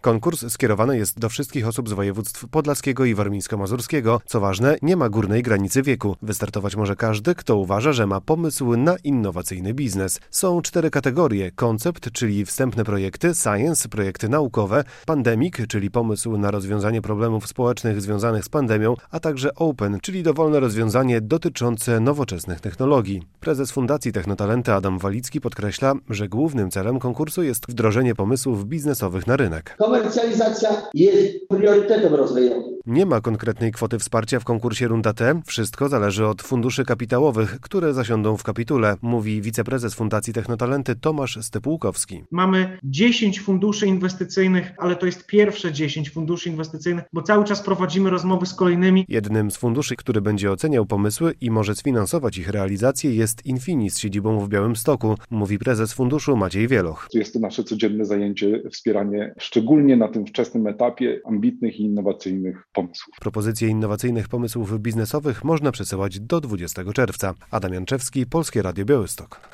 Konkurs skierowany jest do wszystkich osób z województw podlaskiego i warmińsko-mazurskiego. Co ważne, nie ma górnej granicy wieku. Wystartować może każdy, kto uważa, że ma pomysł na innowacyjny biznes. Są 4 kategorie: koncept, czyli wstępne projekty, science, projekty naukowe, pandemic, czyli pomysł na rozwiązanie problemów społecznych związanych z pandemią, a także open, czyli dowolne rozwiązanie dotyczące nowoczesnych technologii. Prezes Fundacji Technotalenty Adam Walicki podkreśla, że głównym celem konkursu jest wdrożenie pomysłów biznesowych na rynek. Komercjalizacja jest priorytetem rozwojowym. Nie ma konkretnej kwoty wsparcia w konkursie Runda T. Wszystko zależy od funduszy kapitałowych, które zasiądą w kapitule, mówi wiceprezes Fundacji Technotalenty Tomasz Stypułkowski. Mamy 10 funduszy inwestycyjnych, ale to jest pierwsze 10 funduszy inwestycyjnych, bo cały czas prowadzimy rozmowy z kolejnymi. Jednym z funduszy, który będzie oceniał pomysły i może sfinansować ich realizację, jest Infini z siedzibą w Białymstoku, mówi prezes funduszu Maciej Wieloch. Jest to nasze codzienne zajęcie, wspieranie szczególnie na tym wczesnym etapie ambitnych i innowacyjnych pomysłów. Propozycje innowacyjnych pomysłów biznesowych można przesyłać do 20 czerwca. Adam Janczewski, Polskie Radio Białystok.